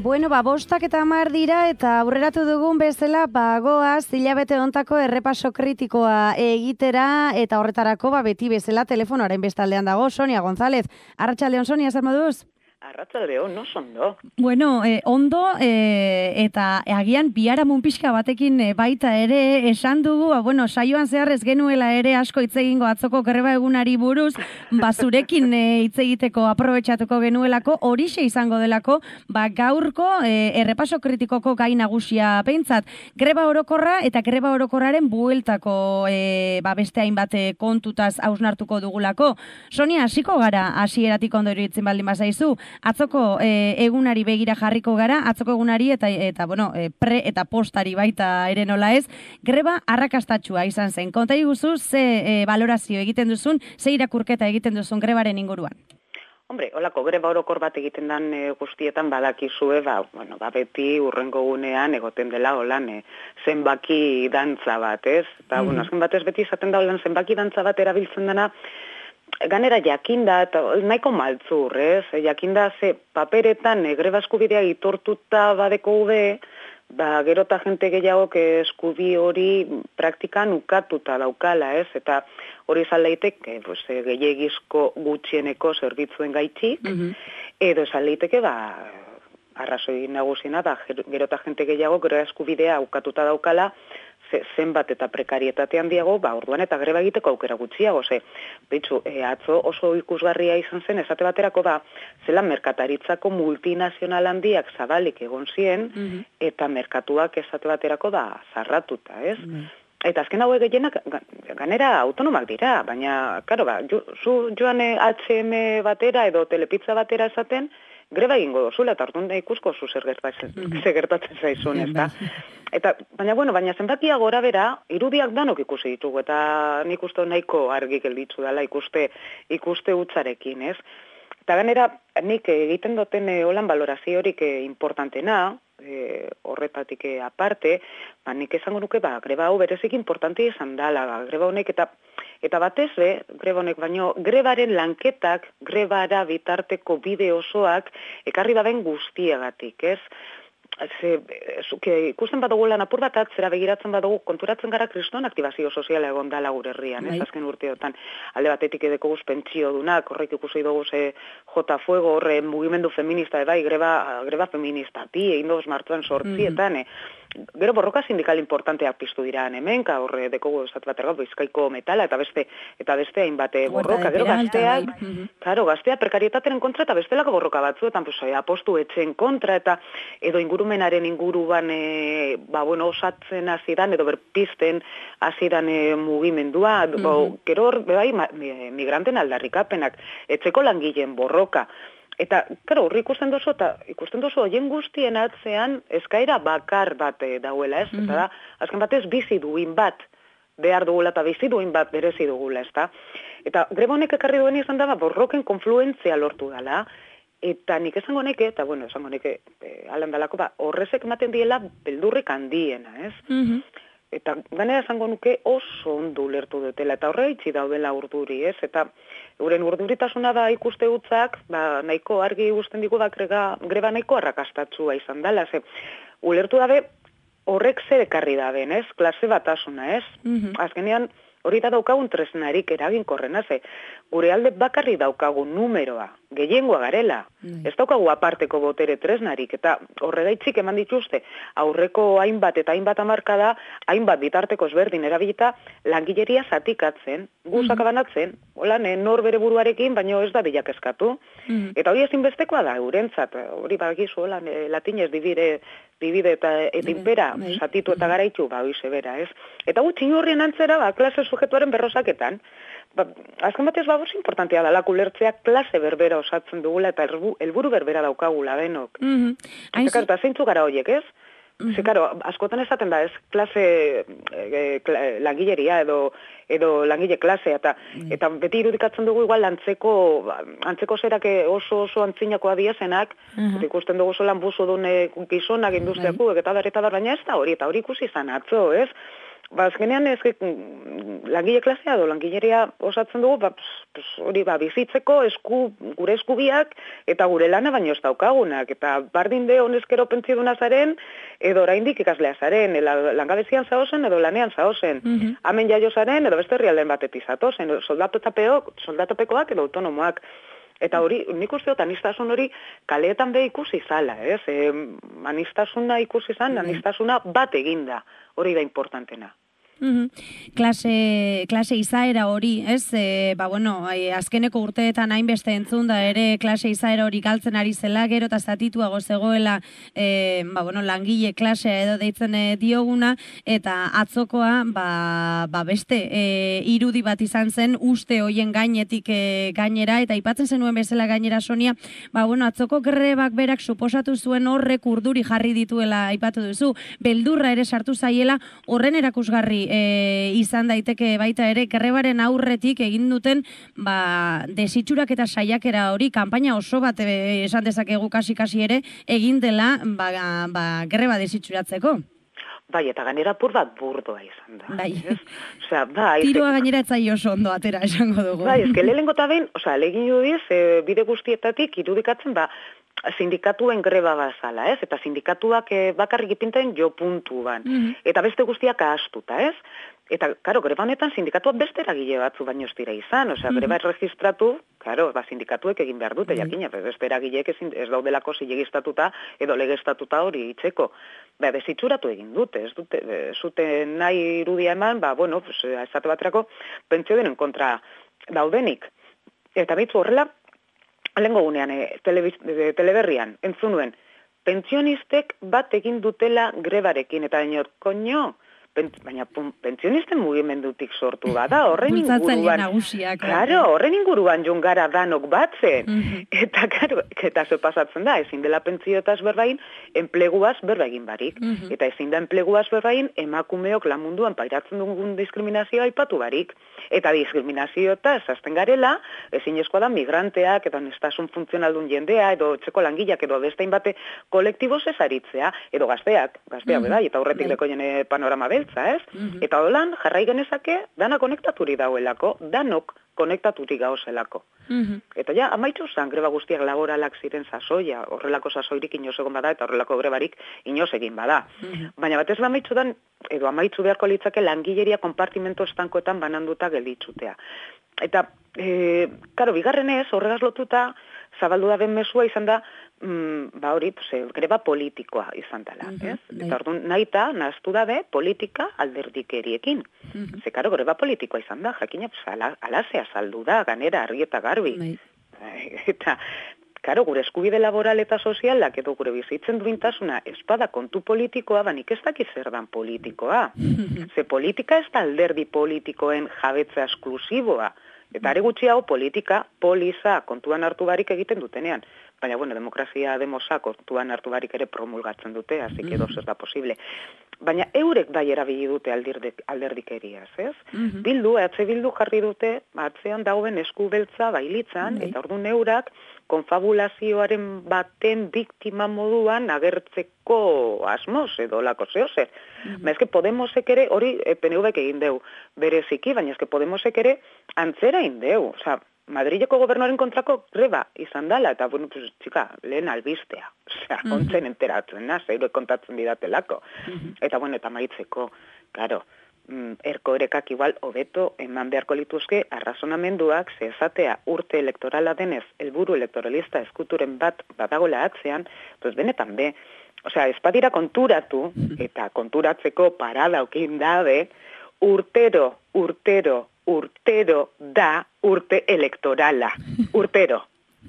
Bueno, 5:10 dira eta aurreratu dugun bezala, goaz hilabete hontako errepaso kritikoa egitera eta horretarako beti bezala telefonoaren bestaldean dago Sonia González. Arratsaldeon Sonia, zer moduz? Arratsaldeon, no ondo. Bueno, ondo eta agian biharamun pixka batekin baita ere esan dugu, saioan zehar ez genuela ere asko hitz egingo atzoko greba egunari buruz, zurekin hitz egiteko aprobetxatuko genuelako, horixe izango delako, gaurko errepaso kritikoko gai nagusia behintzat. Greba orokorra eta greba orokorraren bueltako beste hainbat kontutaz hausnartuko dugulako. Sonia, hasiko gara hasieratik ondo iruditzen baldin bazaizu. Atzoko egunari begira jarriko gara, atzoko egunari eta pre eta postari baita ere nola ez, greba arrakastatxua izan zen. Konta iguzu, ze valorazio egiten duzun, ze irakurketa egiten duzun grebaren inguruan? Hombre, holako greba orokor bat egiten dan guztietan badakizue, beti urrengo gunean egoten dela holan zenbaki dantza bat, ez? Eta, azken batez beti izaten da holan zenbaki dantza bat erabiltzen dena, ganera jakinda, eta nahiko maltzur, ez? Jakinda ze paperetan greba eskubidea itortuta badeko gube, gero eta jente gehiagok eskubi hori praktikan ukatuta daukala, ez? Eta hori izan leiteke, gehiagizko gutxieneko zerbitzuen gaitxik, edo izan leiteke, arrazoi nagusiena, gero eta jente gehiagok greba eskubidea ukatuta daukala, zenbat eta prekarietate handiago, orduan eta greba egiteko aukera gutxiago, atzo oso ikusgarria izan zen, esate baterako zela merkataritzako multinazional handiak zabalik egon zien, eta merkatuak esate baterako zarratuta, ez? Eta azken hauek gehienak ganera autonomak dira, baina, zu joan HM batera edo telepizza batera esaten, greba egingo dozula, eta orduan ikusko zu zer gertatzen zaizun, ez da? Baina zenbakia gora bera, irudiak danok ikusi ditugu, eta nik uste nahiko argi gelditzu dela ikuste utzarekin, ez? Eta ganera, nik egiten duten holan valoraziorik importantena, horretatik aparte, nik esango nuke, greba hau berezik importante izan dela, greba honek eta batez greba honek, baino grebaren lanketak, grebara bitarteko bide osoak, ekarri daben guztiagatik, ez? Ikusten badugu lan apur bat atzera begiratzen badugu, konturatzen gara kriston aktibazio soziala egon dala gure herrian, ez azken urteotan. Alde batetik edeko guz pentsio dunak, horrek ikusi dugu J Fuego, horre mugimendu feminista, greba feminista, egin dugu martxoan 8etan, gero borroka sindikal importanteak piztu dira hemen, horre dekogu esat bat ergau, Bizkaiko metala, eta beste hainbat borroka, gero gaztea prekarietateren kontra, eta bestelako borroka batzuetan, apostu etxen kontra, eta edo ingurumenaren inguruan osatzen hazidan, edo berpizten hazidan mugimendua, gero migranten aldarrikapenak, etxeko langileen borroka. Eta, horri ikusten dozu hoien guztien atzean eskaera bakar bat dauela, ez? Eta azken batez bizi duin bat behar dugula eta bizi duin bat berezi dugula, ez da? Eta greba honek ekarri duen izan da, borroken konfluentzia lortu dela, eta nik esango neke, alan dalako, horrezek ematen diela beldurrik handiena, ez? Eta ganera esango nuke oso ondo ulertu dutela, eta horre itxi daudela urduri, ez? Eta euren urduritasuna da ikuste utzak, nahiko argi ikusten digu greba nahiko arrakastatsua izan dela, ze ulertu dabe horrek zer ekarri daben, ez? Klase batasuna, ez? Azkenean hori da daukagun tresnarik eraginkorrena, ze gure alde bakarri daukagun numeroa, gehiengoa garela, ez daukagu aparteko botere tresnarik, eta horregaitzik eman dituzte, aurreko hainbat eta hainbat hamarkada, hainbat bitarteko ezberdin erabilita, langileria zatikatzen, guzak abanatzen, nor bere buruarekin, baino ez da bilak eskatu. Eta hori ezinbestekoa da, eurentzat, hori bagizu, latinez divide eta impera, zatitu eta garaitu, hoize bera, ez? Eta gutxin horrien antzera, klase sujetuaren berrozaketan, azken batez oso importantea dela ulertzea klase berbera osatzen dugula eta helburu berbera daukagula denok. Eta zeintzu gara horiek, ez? Askotan esaten da, ez, klase langileria edo langile klasea, eta beti irudikatzen dugu igual antzeko zerak oso antzinakoa diazenak, ikusten dugu zolan buzu dune gizonak industriakuek, eta baina ez da hori, eta hori ikusi izan atzo, ez? azkenean langile klasea edo langileria osatzen dugu, hori bizitzeko gure eskubiak eta gure lana baino ez daukagunak, eta bardin de honezkero pentsioduna zaren, edo oraindik ikaslea zaren, langabezian zaozen edo lanean zaozen, hemen jaio zaren edo beste herrialden batetik zatozen, soldatopekoak edo autonomoak. Eta hori, nik uste dut, anistasun hori kaleetan be ikusi zala, ez? Anistasuna ikusi zan, anistasuna bat eginda, hori da importantena. Klase izaera hori, ez? Azkeneko urteetan hainbeste entzun da ere klase izaera hori galtzen ari zela, gero eta zatituago zegoela langile klasea edo deitzen dioguna, eta atzokoa beste irudi bat izan zen uste hoien gainetik gainera, eta aipatzen zenuen bezala gainera, Sonia, atzoko grebak berak suposatu zuen horrek urduri jarri dituela aipatu duzu, beldurra ere sartu zaiela horren erakusgarri izan daiteke baita ere, grebaren aurretik egin duten desitxurak eta saiakera hori, kanpaina oso bat esan dezakegu kasi ere, egin dela greba desitxuratzeko. Bai, eta gainera bat burdoa izan da. Bai. Tiroa gainera etzai oso ondo atera esango dugu. Bai, lehenengo eta behin, legin judiz, bide guztietatik irudikatzen, sindikatuen greba bazala, ez? Eta sindikatuak bakarrik ipinten jo puntu ban. Eta beste guztiak ahastuta, ez? Eta, greba honetan sindikatuak beste eragile batzu baino ez dira izan. Greba erregistratu, sindikatuek egin behar dute, jakina, beste eragileek ez daudelako zilegistatuta edo legestatuta hori itzeko. Desitxuratu egin dute, ez dute, zute nahi irudia eman, esate baterako, pentsio denen kontra daudenik. Eta behitzu horrela, lehengo gunean, teleberrian, entzunuen, pentsionistek bat egin dutela grebarekin, eta baina, baina pentsionisten mugimendutik sortu bada, horren inguruan jungara danok batzen. Eta zo pasatzen da, ezin dela pentsiotaz berbain, enpleguaz berba egin barik. Eta ezin da enpleguaz berbain, emakumeok lan munduan pairatzen dugun diskriminazioa aipatu barik. Eta diskriminazioetaz azten garela, ezinezkoa da migranteak, edo nestasun funtzionaldun jendea, edo txeko langileak, edo bestein bate kolektiboz ezaritzea, edo gazteak, bai, eta horretik dekoien panorama beltza, ez? Eta holan, jarrai genezake, dana konektaturik dauelako, danok konektaturik gauzelako. Eta amaitzu zan, greba guztiak laboralak ziren sasoia, horrelako sasoirik inoz egon bada, eta horrelako grebarik inoz egin bada. Baina batez amaitzu dan, edo amaitzu beharko litzake langileria konpartimento estankoetan bananduta gelditzutea. Eta, bigarrenez, horregaz lotuta, zabaldu da ben mesua izan da, greba politikoa izan dela. Eta orduan, nahaztu dabe politika alderdikeriekin. Greba politikoa izan da, jakina, alazea saldu da, ganera, argi eta garbi. Eta, gure eskubide laboral eta sozialak edo gure bizitzen duintasuna espada kontu politikoa, banik ez dakiz zer dan politikoa. Ze politika ez da alderdi politikoen jabetza esklusiboa. Eta are gutxiago politika, poliza kontuan hartu barik egiten dutenean. Baina, demokrazia demosa kontuan hartu barik ere promulgatzen dute, hasi que ez da posible. Baina eurek bai erabili dute alderdikeriaz, ez? Bildu jarri dute, atzean dagoen esku beltza bailitzan, eta orduan eurak konfabulazioaren baten biktima moduan agertzeko asmoz edo lako zehozer. Baina Podemosek ere, hori PNVek egin deu bereziki, baina Podemosek ere antzera egin deu. Madrileko gobernuaren kontrako greba izan dela, eta, lehen albistea. Ontzen enteratzen, zeiro kontatzen didatelako. Eta, eta maitzeko, erkoerekak igual hobeto eman beharko lituzke arrazonamenduak zezatea urte elektorala denez, helburu elektoralista eskuturen bat badagola atzean, benetan be, ez badira konturatu, eta konturatzeko parada okin dabe, urtero da urte elektorala. Urtero.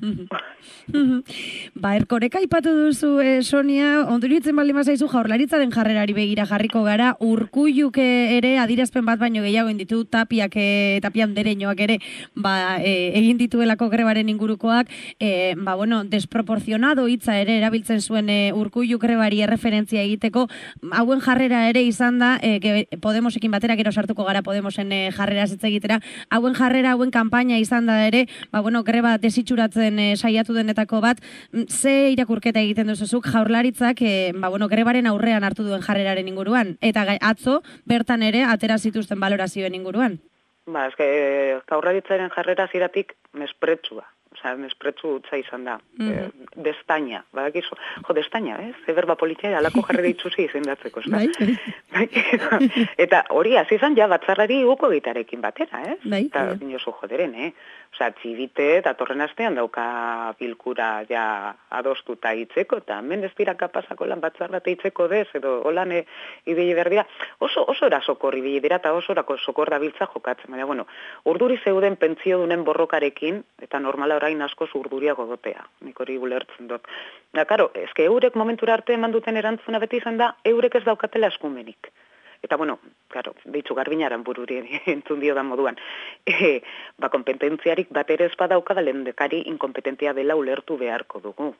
Erkoreka aipatu duzu, Sonia, onduritzen baldin bazaizu Jaurlaritzaren jarrerari begira jarriko gara, Urkulluk ere adirazpen bat baino gehiago inditu Tapian dereñoak ere egin dituelako grebaren ingurukoak, desproporcionado hitza ere erabiltzen zuen Urkullu grebari erreferentzia egiteko, hauen jarrera ere izan da, Podemosekin batera, gero sartuko gara Podemosen jarrera hitz egitera, hauen jarrera, hauen kanpaina izan da ere, greba desitxuratzen saiatu denetako bat, ze irakurketa egiten duzuzuk Jaurlaritzak grebaren aurrean hartu duen jarreraren inguruan, eta atzo bertan ere atera zituzten balorazioen inguruan? Jaurlaritzaren jarrera ziratik mespretsua. Mespretsu utza izan da. Destaina. Badakizu, destaina, berba politia alako jarrera itzuzi izendatzeko, ez da? Eta hori, hasi izan ja batzarrari uko egitarekin batera, Eta inozu joderen, txibite, eta torren astean dauka bilkura ja adostuta hitzeko, eta hemen ez dira kapazako lan batzarra hitzeko dez, edo holan ibili berdira. Oso erasokor ibili dira, eta oso sokor da biltza jokatzen. Baina, bueno, urduri zeuden pentsio dunen borrokarekin, eta normala orain asko urduriago dotea. Nik hori ulertzen dut. Da, karo, eske eurek momentura arte eman duten erantzuna beti izan da, eurek ez daukatela eskumenik. Eta, bueno, karo, deitzu garbinaran bururi entzun dio da moduan. Kompetentziarik bat ere ez badauka da lehendakari inkompetentia dela ulertu beharko dugu.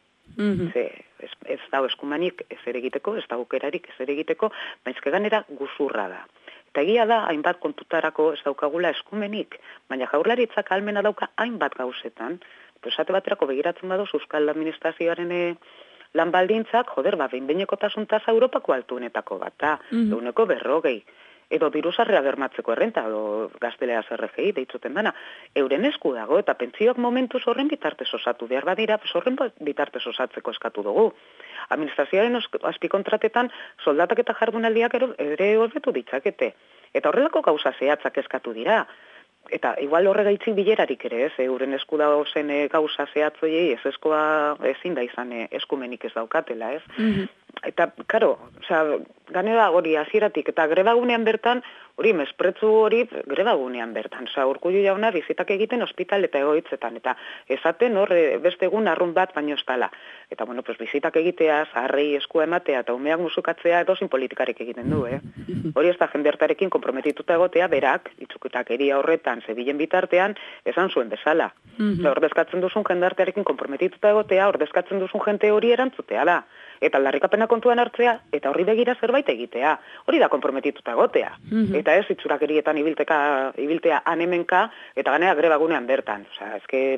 Ez dago eskumenik ez ere egiteko, ez dago aukerarik ez ere egiteko, baizke ganera guzurra da. Eta egia da, hainbat kontutarako ez daukagula eskumenik, baina Jaurlaritzak ahalmena dauka hainbat gauzetan, esate baterako begiratzen baduz Euskal Administrazioaren lan baldintzak, behin-behinekotasun tasa Europako altuenetako bat, da, 40%, edo diruzarrea bermatzeko errenta, edo gaztelea RGI, deitzuten dana, euren esku dago, eta pentsioak momentuz horren bitartez osatu behar badira, horren bitartez osatzeko eskatu dugu. Administrazioaren azpikontratetan soldatak eta jardunaldiak ere hobetu ditzakete. Eta horrelako gauza zehatzak eskatu dira. Eta igual horregaitzik bilerarik ere, euren esku dago zen gauza zehatzoiei ezin da izan eskumenik ez daukatela, Eta, karo, ganera hori hasieratik eta grebagunean bertan, hori mespretzu hori grebagunean bertan. Urkullu jauna bizitak egiten ospital eta egoitzetan, eta esaten hor beste egun arrun bat baino ez dala. Eta, bueno, bizitak egitea, zaharrei eskua ematea eta umeak musukatzea edozin politikarek egiten du, Hori ez da jendertarekin komprometituta egotea, berak, itzuketakeria horretan, zebilen bitartean, esan zuen bezala. Ordezkatzen duzun jendartearekin komprometituta egotea, ordezkatzen duzun jente hori erantzutea da. Eta aldarrikapena kontuan hartzea, eta horri begira zerbait egitea. Hori da komprometituta egotea. Eta ez itxurakerietan ibiltea anemenka, eta ganea grebagunean bertan. Eske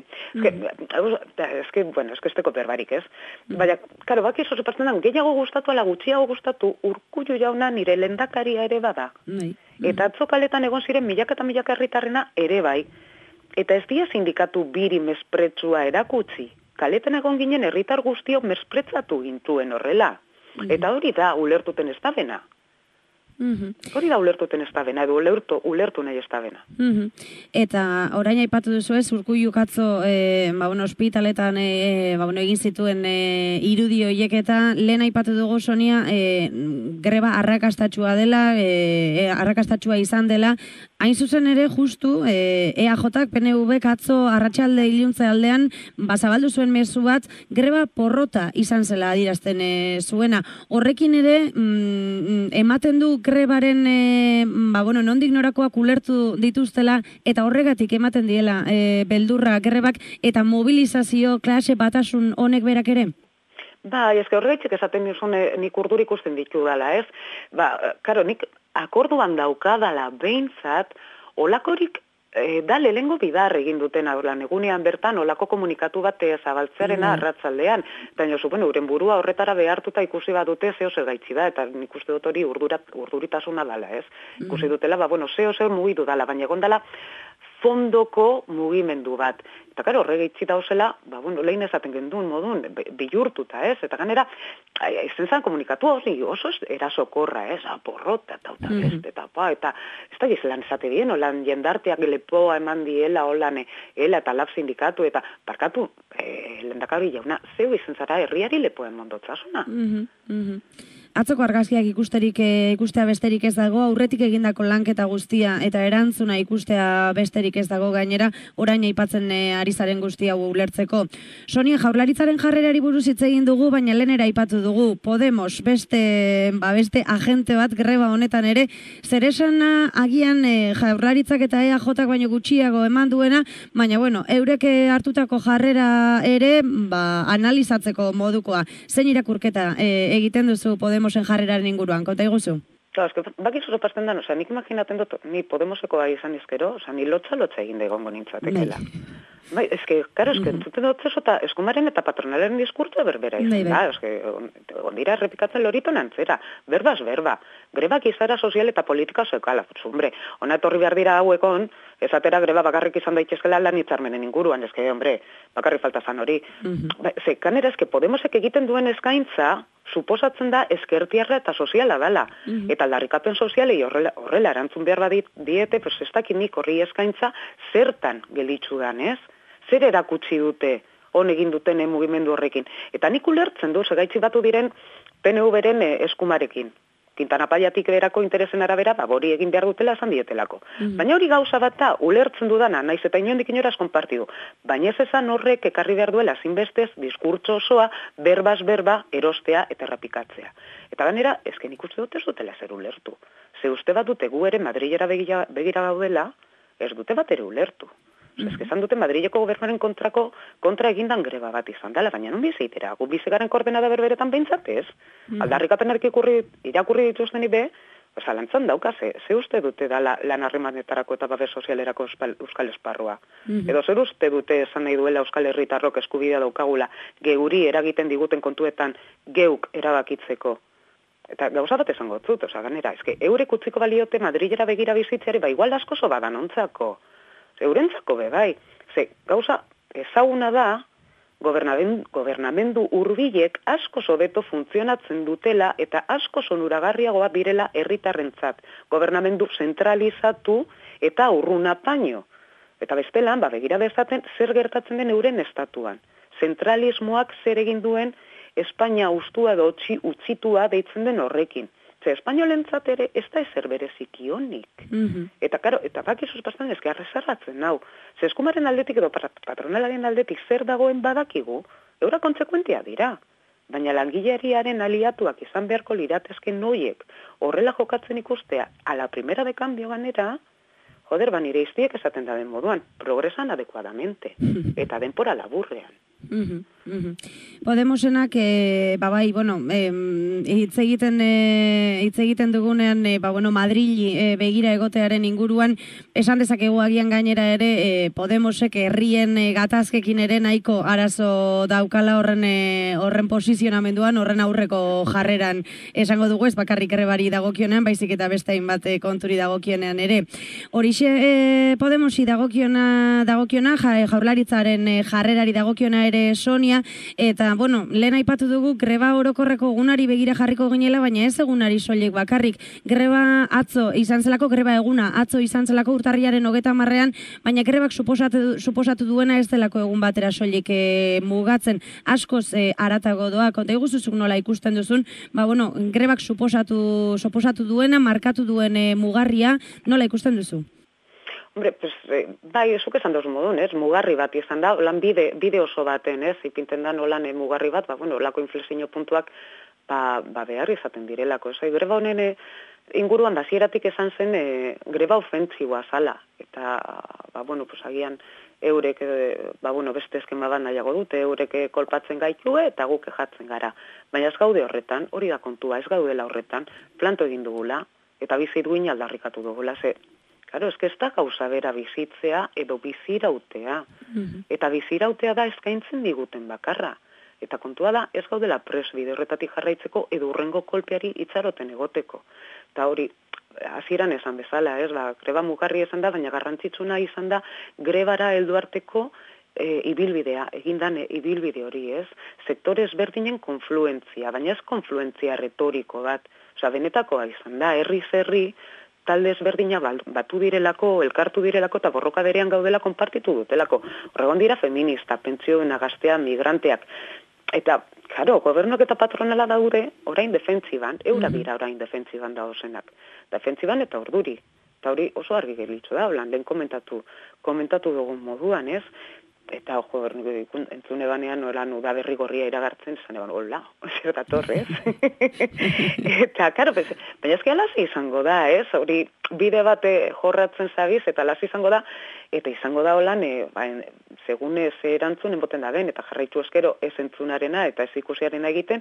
esteko berbarik, ez? Baina, karo, baki eso sepatzen da, gehiago gustatu ala gutxiago gustatu, Urkullu jauna nire lehendakaria ere bada. Eta atzokaletan egon ziren milaka eta milaka herritarrena ere bai. Eta ez dia sindikatu biri mespretsua erakutsi. Kaletan egon ginen herritar guztiok mespretzatu gintuen horrela. Eta hori da ulertuten ez da bena. Hori da ulertuten ez da bena, edo ulertu nahi ez da bena. Eta orain aipatu duzu ez, Urkullu atzo ospitaletan egin zituen irudi horiek eta lehen aipatu dugu, Sonia, greba arrakastatsua dela, arrakastatsua izan dela, hain zuzen ere justu EAJak PNVk atzo arratsalde iluntze aldean zabaldu zuen mezu bat greba porrota izan zela adierazten zuena. Horrekin ere ematen du grebaren nondik norakoak ulertu dituztela eta horregatik ematen diela beldurra grebak eta mobilizazio klase batasun honek berak ere? Horregatik esaten dizun nik urdur ikusten ditu dela, ez? Karo, nik akorduan daukadala behintzat, olakorik da lehengo bidar egin duten lan egunean bertan olako komunikatu bat zabaltzearena arratzaldean. Eta uren burua horretara behartuta ikusi badute zeo zer gaitzi da, eta nik uste dut hori urduritasuna dala, ez? Ikusi dutela, zeo zer mugidu dala, baina egon dala fondoko mugimendu bat. Eta karo, horregaitzi dauzela, lehen esaten genduen modun, bihurtuta, ez? Eta ganera, izen zan komunikatu hori oso erasokorra, ez? Porrota, eta ez da gizelan esate bien, holan jendarteak lepoa eman diela, holan, eta lab sindikatu, eta barkatu, lehendakari jauna, zeu izen zara herriari lepoa emondotzasuna. Atzoko argazkiak ikustea besterik ez dago, aurretik egindako lanketa guztia eta erantzuna ikustea besterik ez dago gainera, orain aipatzen ari zaren guztia ulertzeko. Sonia, Jaurlaritzaren jarrerari buruz hitz egin dugu, baina lehenera aipatu dugu Podemos, beste agente bat greba honetan ere, zer esana agian Jaurlaritzak eta EAJak baino gutxiago eman duena, baina eurek hartutako jarrera ere analizatzeko modukoa. Zein irakurketa egiten duzu Podemos en jarreraren inguruan, konta iguzu? Baki zuro pasten nik imaginaten dut, ni Podemoseko bai izan izkero, ni lotza egin da egongo nintzatekela. Bai, karo, entzuten dut zezo, eta eskumaren eta patronalen diskurtza berbera izan da, ondira errepikatzen loriton antzera, berbaz berba, grebak izara sozial eta politika zeukala, hombre, ona etorri behar dira hauekon, ezatera greba bakarrik izan daitezkela lan hitzarmenen inguruan, hombre, bakarrik falta zan hori. Ze, kanera, Podemosek egiten duen eskaintza, suposatzen da ezkertiarra eta soziala dela. Eta aldarrikapen sozialei horrela erantzun behar diete, pues ez dakit nik horri eskaintza zertan gelitzu dan, ez? Zer erakutsi dute, hon egin duten mugimendu horrekin. Eta nik ulertzen du, segaitzi batu diren PNV-ren eskumarekin. Quintana Paiatik berako interesen arabera, hori egin behar dutela esan dietelako. Baina hori gauza bat da, ulertzen dudana, naiz eta inondik inoraz konpartidu. Baina ez esan horrek ekarri behar duela zinbestez, diskurtso osoa, berbaz berba, erostea eta errapikatzea. Eta ganera, ezken ikuste dut ez dutela zer ulertu. Ze uste bat dute gu ere Madrilera begira gaudela, ez dute bat ere ulertu. Esan dute Madrileko gobernuaren kontra egindan greba bat izan dela, baina non bizeitera, gu bizegaren koordenada berberetan behintzat ez, aldarrikapenak irakurri dituzten ibe, zalantzan dauka, ze uste dute da lan harremanetarako eta babes sozialerako euskal esparrua. Edo zer uste dute esan nahi duela euskal herritarrok eskubidea daukagula, geuri eragiten diguten kontuetan geuk erabakitzeko. Eta gauza bat esango zut, ganera, eurek utziko baliote Madrilera begira bizitzeari, igual asko zo badan ontzako. Eurentzako bai. Gauza ezaguna da, gobernamendu hurbilek asko hobeto funtzionatzen dutela eta asko onuragarriagoa direla herritarrentzat. Gobernamendu zentralizatu eta urruna paino. Eta bestelan, begira dezaten, zer gertatzen den euren estatuan. Zentralismoak zer egin duen Espainia ustua edo utzitua deitzen den horrekin. Espainolentzat ere ez da ezer bereziki honik. Eta bakizuz bastan ezke arrezarratzen, hau. Eskumaren aldetik edo patronalaren aldetik zer dagoen badakigu, eura kontsekuentia dira. Baina langileriaren aliatuak izan beharko liratezken noiek horrela jokatzen ikustea, ala primera de cambio ganera, joder, nire iztiek esaten da den moduan, progresan adecuadamente, eta denpora laburrean. Podemosenak, hitz egiten dugunean, Madrili begira egotearen inguruan, esan dezakegu agian gainera ere, Podemosek herrien gatazkekin ere nahiko arazo daukala horren posizionamenduan, horren aurreko jarreran esango dugu, ez bakarrik grebari dagokionean, baizik eta beste hainbat konturi dagokionean ere. Horixe Podemosi dagokiona Jaurlaritzaren jarrerari dagokiona ere Sonia, eta, lehen aipatu dugu greba orokorreko egunari begira jarriko ginela, baina ez egunari soilik bakarrik. Greba atzo izan zelako, greba eguna atzo izan zelako urtarriaren 30ean, baina grebak suposatu duena ez delako egun batera soilik mugatzen, askoz haratago doa. Konta iguzuzuk nola ikusten duzun, grebak suposatu duena, markatu duen mugarria, nola ikusten duzu? Hombre, bai, esuk esan dauz modun, mugarri bat izan da, lan bide oso baten, ipinten da nolan mugarri bat, lako inflexio puntuak, behar izaten direlako. Greba honen inguruan hasieratik esan zen greba ofentsiboa zala, eta, agian eurek, beste eskema bat nahiago dute, eurek kolpatzen gaitue eta guk jatzen gara. Baina ez gaude horretan, hori da kontua, ez gaudela horretan, planto egin dugula, eta bizi duin aldarrikatu dugula, Claro, ez da gauza bera bizitzea edo bizirautea. Eta bizirautea da eskaintzen diguten bakarra. Eta kontua da, ez gaudela bide horretatik jarraitzeko edo urrengo kolpeari itxaroten egoteko. Eta hori, hasieran esan bezala, greba mugarri esan da, baina garrantzitsuna izan da grebara heldu arteko ibilbidea, egindan ibilbide hori, sektore ezberdinen konfluentzia, baina ez konfluentzia retoriko bat. Benetakoa izan da, herri talde ezberdina batu direlako, elkartu direlako eta borrokaderean gaudela konpartitu dutelako. Horregon dira feminista, pentsioena, gaztea, migranteak. Eta, karo, gobernuak eta patronala daude orain defentsiban, eura dira orain defentsiban dauzenak. Defentsiban eta orduri. Eta hori oso argi gelitzu da, lehen komentatu dugun moduan, Eta, entzune banean, udaberri gorria iragartzen, zane hola, zer datorrez. Eta, karo, baina ezki alazi izango da, hori bide bate jorratzen zabiz, eta alazi izango da, eta izango da holan, segun ez erantzun enboten da ben, eta jarraitu eskero ez entzunarena, eta ez ikusiarena egiten,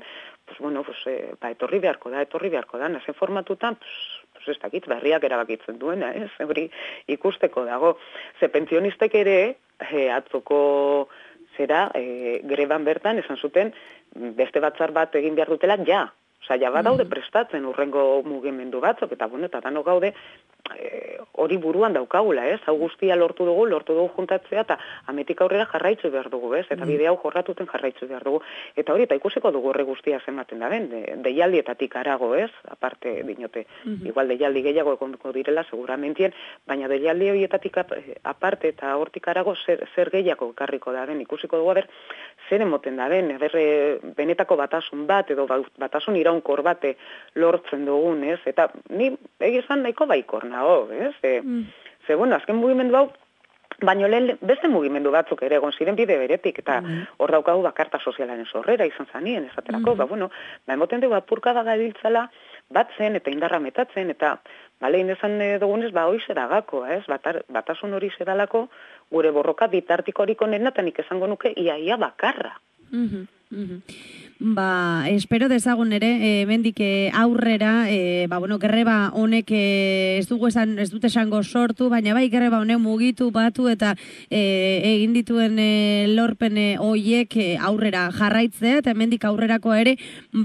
etorri beharko da, nazen formatutan, ez dakit, berriak erabakitzen duena, hori ikusteko dago. Ze pentsionistek ere, atzoko zera, greban bertan, esan zuten, beste batzar bat egin behar dutela, ja. Osa, ja badaude prestatzen urrengo mugimendu batzuk, eta bueno, eta dano gaude, hori buruan daukagula, ez? Hau guztia lortu dugu juntatzea, eta ametik aurrera jarraitzu behar dugu, ez? Eta bide hau jorratuten jarraitzu behar dugu. Eta hori, eta ikusiko dugu horre guztia zenbaten da ben, deialdietatik arago, ez? Aparte, dinote, igual deialdi gehiago egongo direla, seguramentien, baina deialdi horietatik aparte eta hortik arago zer gehiago ekarriko da ben, ikusiko dugu, zer emoten da ben, benetako batasun bat, edo batasun iraunkor bate lortzen dugun, ez? Eta ni egizan nahiko baikor nago, ez? Bueno, azken mugimendu hau, baino lehen beste mugimendu batzuk ere egon ziren bide beretik, eta hor daukagu bakarta sozialaren sorrera izan zanien, esaterako, bueno, emoten dugu apurka da gabiltzala, batzen eta indarra metatzen, eta balein esan dugunez, hoize dagako, ez? Batasun hori zedalako, gure borroka bitartikorik onenatanik esango nuke ia bakarra. Espero dezagun ere, mendik aurrera, greba honek ez dut esango sortu, baina bai greba honek mugitu batu eta egin dituen lorpen hoiek aurrera jarraitzea, eta mendik aurrerako ere,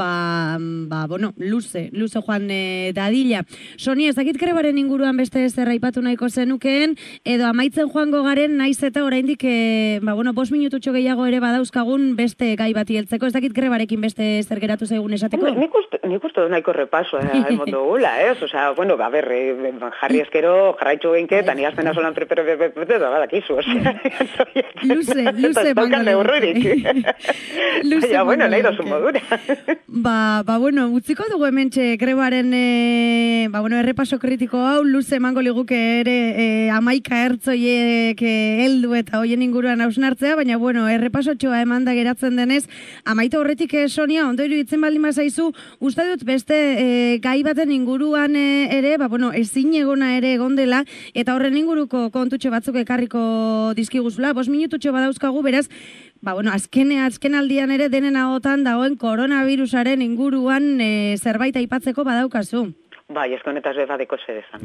luze joan dadila. Sonia, ez dakit grebaren inguruan beste zer aipatu nahiko zenukeen, edo amaitzen joango garen, naiz eta oraindik 5 minututxo gehiago ere badauzkagun beste gai bati heltzeko, ez dakit grebarekin beste zer geratu zaigun esateko? Nik uste nahiko repaso emot dugula, ez? Osea, jarri eskero, jarraitxu geinke, eta ni azten azolan da badakizu, osea. Luze mango lehuke. Nahi dozu modura. Utziko dugu hementxe grebaren errepaso kritiko hau, luze mango liguke ere 11 ertzoiek heldu eta hoien inguruan hausnartzea, baina errepasotxoa eman da geratzen denez, amaitu horretik Sonia, ondo iruditzen baldin bazaizu, uste dut beste gai baten inguruan ere, ezin egona ere egon dela, eta horren inguruko kontutxo batzuk ekarriko dizkiguzula, 5 minututxo badauzkagu, beraz, azken aldian ere denen ahotan dagoen koronavirusaren inguruan zerbait aipatzeko badaukazu. Bai, ez honetaz bebadeko zer esan.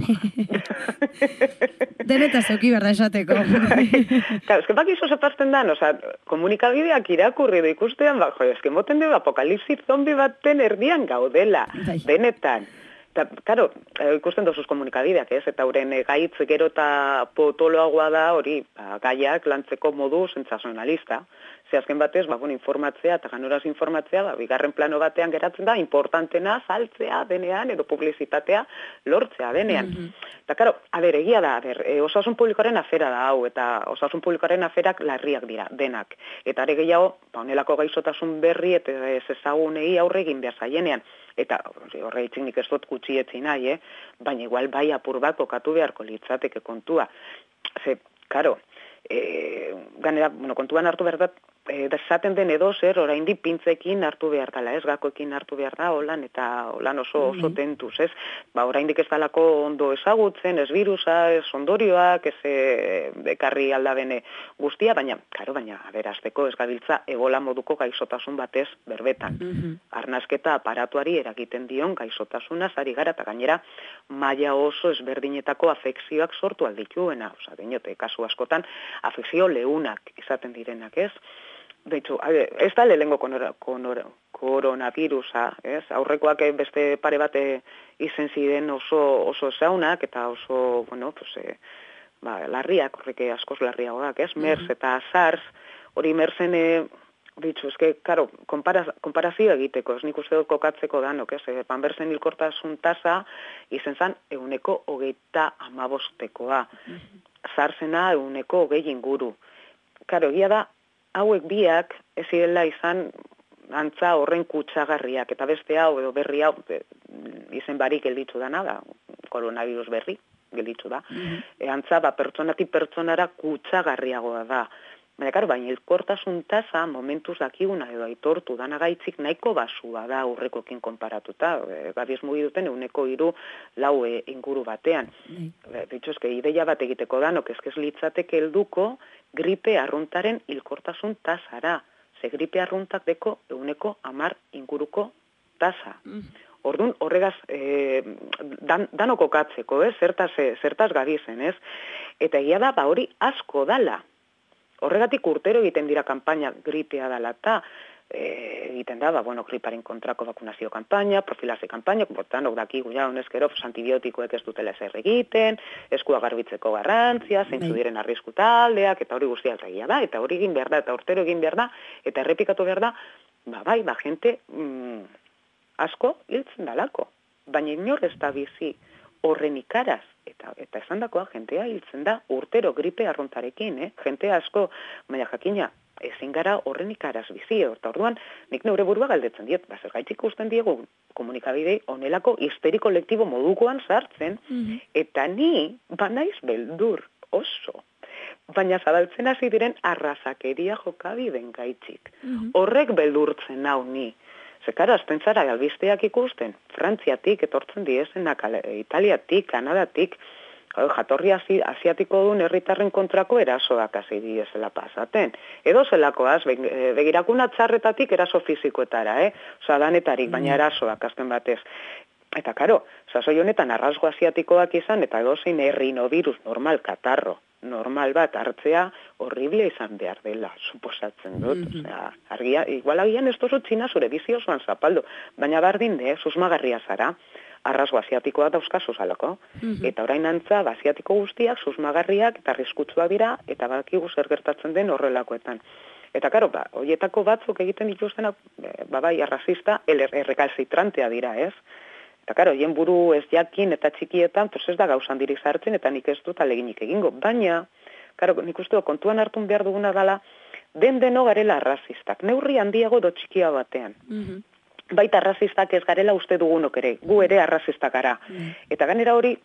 Denetaz euki berda esateko. Ez bakizu zepazten dan, komunikabideak irakurri da ikustean, moten dugu apokalipsi zombi baten erdian gaudela, benetan. Eta, karo, ikusten dozuz komunikabideak, ez? Eta horren gaitz gero eta potoloagoa da hori gaiak lantzeko modu sentsazionalista. Ze azken batez, informatzea eta ganoraz informatzea, bigarren plano batean geratzen da, importantena saltzea denean edo publizitatea lortzea denean. Eta, karo, egia da, osasun publikoaren afera da hau, eta osasun publikoaren aferak larriak dira, denak. Eta are gehiago, honelako gaixotasun berri eta ez ezagunei aurre egin behar zaienean. Eta horre itxik nik ez dut gutxietzi nahi, baina igual bai apur bat kokatu beharko litzateke kontua. Ze, karo, ganera, kontuan hartu behar da, desaten den edo zer, oraindik pintzekin hartu behar dela, ez, gakoekin hartu behar da, holan, eta holan oso tentuz, ez. Oraindik ez dalako ondo ezagutzen, ez virusa, ez ondorioak, ez ekarri aldabene guztia, baina, azteko ez gabiltza ebola moduko gaixotasun batez berbetan. Arnasketa aparatuari eragiten dion gaixotasunaz ari gara, eta gainera maila oso ezberdinetako afekzioak sortu aldituena, dinote, kasu askotan, afekzio leunak izaten direnak, ez? Beitzu, ez da lehengo koronavirusa, ez? Aurrekoak beste pare bate izen ziren oso zaunak eta oso, larriak, horrek askoz larriagoak, ez? MERS eta SARS, hori MERSen, beitzu, karo, konparazio egiteko, ez nik uste dut kokatzeko danok, ez? Panbersen hilkortasun tasa izen zan 125-koa. SARSena 120 inguru. Karo, egia da, hauek biak ez zirela izan antza horren kutsagarriak, eta beste hau edo berri hau izen barik gelditu dana da, koronavirus berri gelditu da. Antza pertsonatik pertsonara kutsagarriagoa da. Baina hilkortasun tasa momentuz dakiguna edo aitortu danagaitzik nahiko basua da aurrekoekin konparatuta. Gabiz mugi duten 3-4 inguru batean. Ditxo, ideia bat egiteko danok, ez litzateke helduko gripe arruntaren hilkortasun tasara. Ze gripe arruntak deko 110 inguruko tasa. Orduan, horregaz, danoko katzeko, zertaz gabizen, ez? Eta egia da, hori asko dala. Horregatik urtero egiten dira kanpaina gripea dela eta egiten da, griparen kontrako bakunazio kanpaina, profilazio kanpaina, bortanok dakigu ja honezkero, antibiotikoek ez dutela ezer egiten, eskua garbitzeko garrantzia, zeintzu diren arrisku taldeak, eta hori guztia egia da, eta hori egin behar da, eta urtero egin behar da, eta errepikatu behar da, jente asko hiltzen dalako, baina inor ez da bizi horren ikaraz, eta esan dakoa, jentea hiltzen da urtero gripe arruntarekin, jente asko, baina jakina, ezin gara horren ikaraz bizi, eta orduan, nik neure burua galdetzen diet, zergaitzik usten diegu komunikabidei onelako histeri kolektibo modukoan sartzen, eta ni banaiz beldur oso. Baina zabaltzen hasi diren arrazakeria jokabiden gaitzik. Horrek beldurtzen nau ni. Zekara, azten zara albisteak ikusten, Frantziatik etortzen diezenak, Italiatik, Kanadatik, jatorri asiatiko duen herritarren kontrako erasoak hasi diezela pasaten. Edo zelakoaz, begirakuna txarretatik eraso fizikoetara, danetarik, baina erasoak azken batez. Eta karo, sasoi honetan arrasgo asiatikoak izan, eta edozein errinovirus normal, katarro, normal bat hartzea horrible izan behar dela, suposatzen dut. Igual agian ez dozu txina zure bizi osoan zapaldu, baina bardin susmagarria zara, arrasgo asiatikoa dauzkazu zalako. Eta orain antza, asiatiko guztiak susmagarriak eta arriskutsuak dira, eta badakigu zer gertatzen den horrelakoetan. Eta karo, horietako batzuk egiten dituztenak, bai, arrazista, errekalzitrantea dira, ez? Eta karo, hien buru ez jakin eta txikietan, ez da gauzan dirik zartzen, eta nik ez dut aleginik egingo. Baina, karo, nik uste kontuan hartun behar duguna dela, deno garela arrazistak, neurri handiago do txikia batean. Baita arrazistak ez garela uste dugunok ere, gu ere arrazistak gara. Eta ganera hori,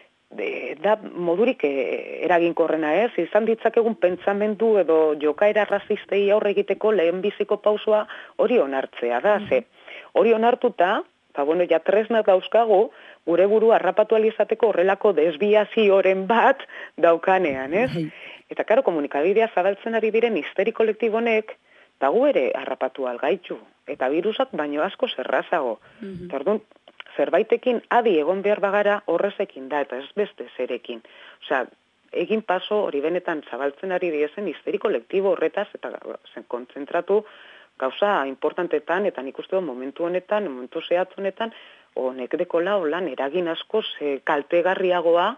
da modurik eraginkorrena ez, izan ditzakegun pentsamendu edo jokaera arrazistei aurre egiteko lehenbiziko pausua hori onartzea da, ze hori onartuta, ja tresnak dauzkagu, gure buru harrapatu alizateko horrelako desbiazioren bat daukanean, ez? Eta karo, komunikabidea zabaltzen ari diren histeri kolektibonek, gu ere harrapatu algaitu, eta virusak baino asko zerrazago. Eta orduan, zerbaitekin adi egon behar bagara horrezekin da, eta ez beste zerekin. Osea, egin paso hori benetan zabaltzen ari diezen histeri kolektibo horretaz, eta zen kontzentratu gauza importantetan, eta nik uste momentu honetan, momentu zehatz honetan, honek dekola holan eragin asko kaltegarriagoa,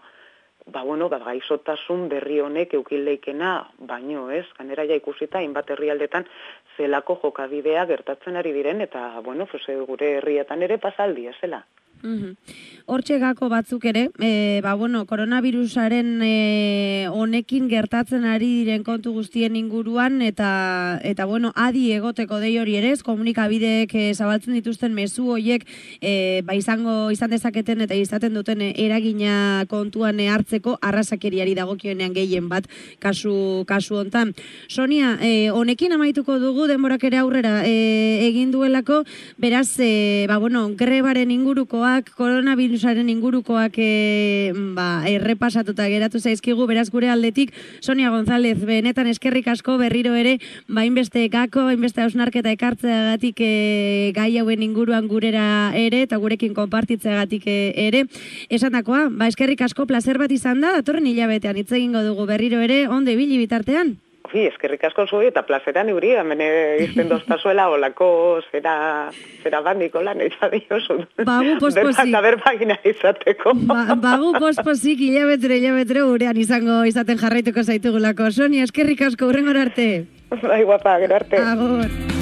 gaizotasun berri honek eukileikena, baino ez, ganera ja ikusita, hainbat herrialdetan zelako jokabidea gertatzen ari diren, eta, gure herrietan ere pasaldi, ezela. Hortxe gako batzuk ere, koronavirusaren honekin gertatzen ari diren kontu guztien inguruan, eta adi egoteko dei hori ere, komunikabideek zabaltzen dituzten mezu horiek izan dezaketen eta izaten duten eragina kontuan hartzeko arrazakeriari dagokionean gehien bat kasu hontan. Sonia, honekin amaituko dugu denborak ere aurrera egin duelako, beraz, grebaren ingurukoak, koronavirusaren ingurukoak errepasatuta geratu zaizkigu, beraz gure aldetik, Sonia González, benetan eskerrik asko berriro ere, hainbeste gako, hainbeste hausnarketa ekartzeagatik gai hauen inguruan gurera ere, eta gurekin konpartitzeagatik ere. Esandakoa, eskerrik asko, placer bat izan da, datorren hilabetean hitz egingo dugu berriro ere, onde ibili bitartean? Eskerrik asko zui eta plazeran euri, hemen izten doztazuela olako zera bandiko lan eta diozun. Bagu pospozik. Berbagina izateko. Bagu pospozik hilabetre gurean izaten jarraituko zaitugulako. Sonia, eskerrik asko, hurrengora arte. Bai, guapa, gero arte. Agur.